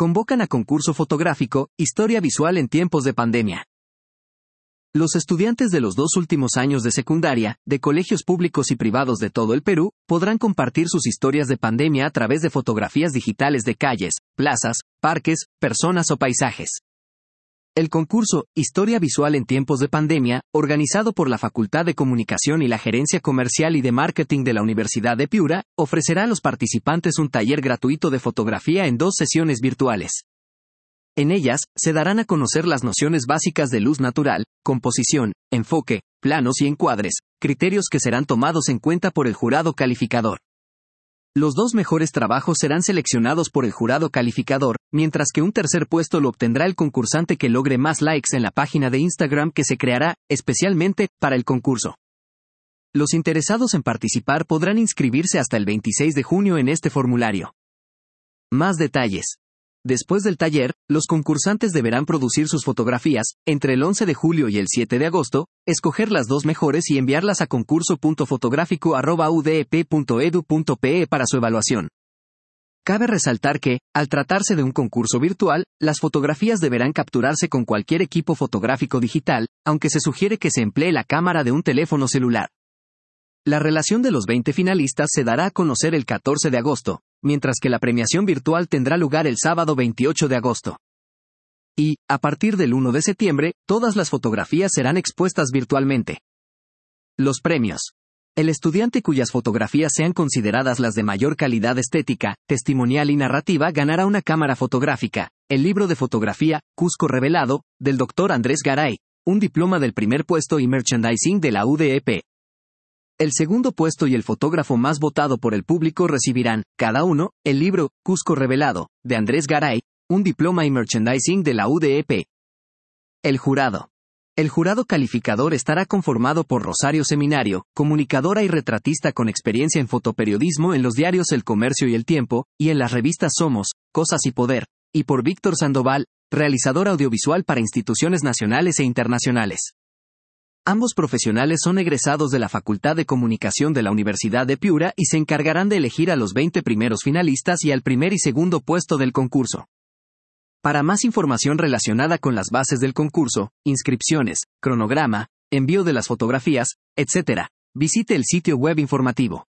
Convocan a concurso fotográfico, historia visual en tiempos de pandemia. Los estudiantes de los 2 últimos años de secundaria, de colegios públicos y privados de todo el Perú, podrán compartir sus historias de pandemia a través de fotografías digitales de calles, plazas, parques, personas o paisajes. El concurso Historia Visual en Tiempos de Pandemia, organizado por la Facultad de Comunicación y la Gerencia Comercial y de Marketing de la Universidad de Piura, ofrecerá a los participantes un taller gratuito de fotografía en 2 sesiones virtuales. En ellas, se darán a conocer las nociones básicas de luz natural, composición, enfoque, planos y encuadres, criterios que serán tomados en cuenta por el jurado calificador. Los 2 mejores trabajos serán seleccionados por el jurado calificador, mientras que un tercer puesto lo obtendrá el concursante que logre más likes en la página de Instagram que se creará, especialmente, para el concurso. Los interesados en participar podrán inscribirse hasta el 26 de junio en este formulario. Más detalles. Después del taller, los concursantes deberán producir sus fotografías, entre el 11 de julio y el 7 de agosto, escoger las 2 mejores y enviarlas a concurso.fotográfico@udep.edu.pe para su evaluación. Cabe resaltar que, al tratarse de un concurso virtual, las fotografías deberán capturarse con cualquier equipo fotográfico digital, aunque se sugiere que se emplee la cámara de un teléfono celular. La relación de los 20 finalistas se dará a conocer el 14 de agosto, mientras que la premiación virtual tendrá lugar el sábado 28 de agosto. Y, a partir del 1 de septiembre, todas las fotografías serán expuestas virtualmente. Los premios. El estudiante cuyas fotografías sean consideradas las de mayor calidad estética, testimonial y narrativa ganará una cámara fotográfica, el libro de fotografía, Cusco Revelado, del Dr. Andrés Garay, un diploma del primer puesto y merchandising de la UDEP. El segundo puesto y el fotógrafo más votado por el público recibirán, cada uno, el libro, Cusco Revelado, de Andrés Garay, un diploma y merchandising de la UDEP. El jurado. El jurado calificador estará conformado por Rosario Seminario, comunicadora y retratista con experiencia en fotoperiodismo en los diarios El Comercio y El Tiempo, y en las revistas Somos, Cosas y Poder, y por Víctor Sandoval, realizador audiovisual para instituciones nacionales e internacionales. Ambos profesionales son egresados de la Facultad de Comunicación de la Universidad de Piura y se encargarán de elegir a los 20 primeros finalistas y al primer y segundo puesto del concurso. Para más información relacionada con las bases del concurso, inscripciones, cronograma, envío de las fotografías, etc., visite el sitio web informativo.